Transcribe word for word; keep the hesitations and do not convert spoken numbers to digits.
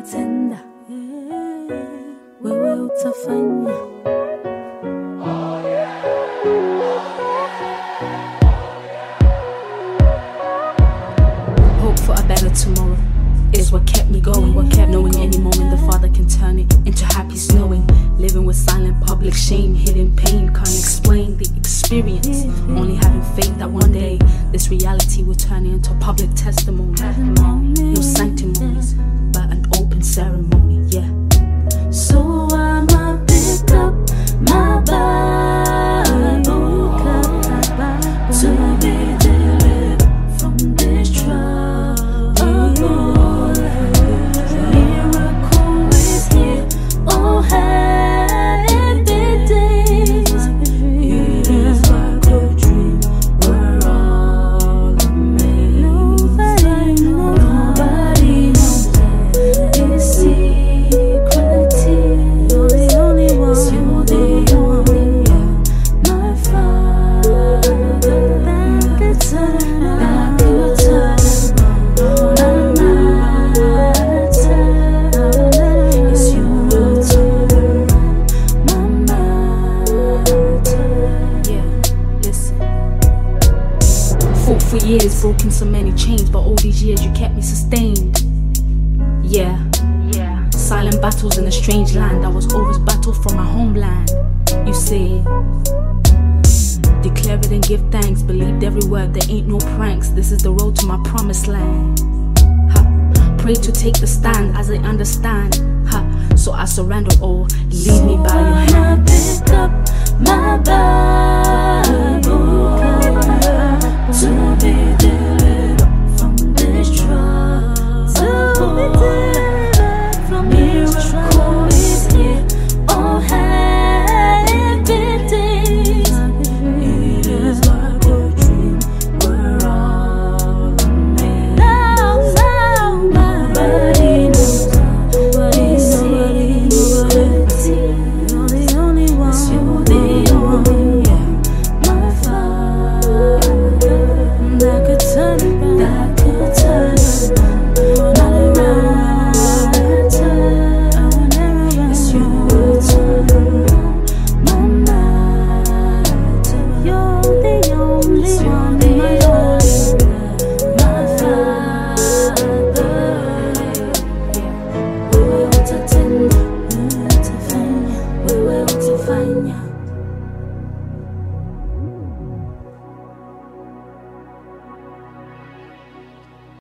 utatenda, wewe utafanya. Hope for a better tomorrow is what kept me going, what kept knowing any moment the Father can turn it into happy snowing. Living with silent public shame, hidden pain, can't explain the experience. Only having faith that one day this reality will turn into public testimony. No sanctimonies, but an open ceremony, yeah. So I'ma pick up my Bible to be delivered from this trouble. Miracle is here, oh happy days. It is like a dream, we're all amazed. Nobody knows, nobody knows it's secretive. You're the only one, you're the only one, my Father. That could turn, that could turn around my matter. Yes, you will turn around my matter. Yeah, listen. Fought for years, broken so many chains, but all these years you kept me sustained. Yeah, yeah. Silent battles in a strange land, I was always battled from my homeland. You see, declare it and give thanks, believed every word, there ain't no pranks. This is the road to my promised land. Ha. Pray to take the stand as I understand. Ha. So I surrender all, lead me by your hand. Pick up my Bible to be there.